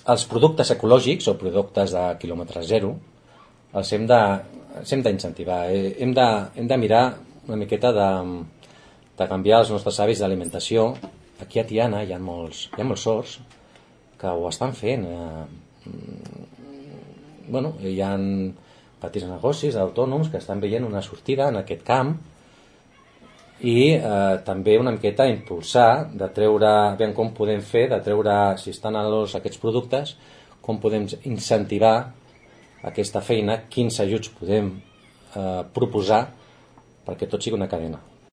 els productes ecològics o productes de quilòmetre zero els hem d'incentivar. Hem de mirar una miqueta de canviar els nostres hàbits d'alimentació. Aquí a Tiana hi ha molts sords que ho estan fent. Hi ha petits negocis autònoms que estan veient una sortida en aquest camp i també una miqueta impulsar, de treure, veure com podem fer, de treure, si estan aquests productes, com podem incentivar aquesta feina, quins ajuts podem proposar perquè tot sigui una cadena.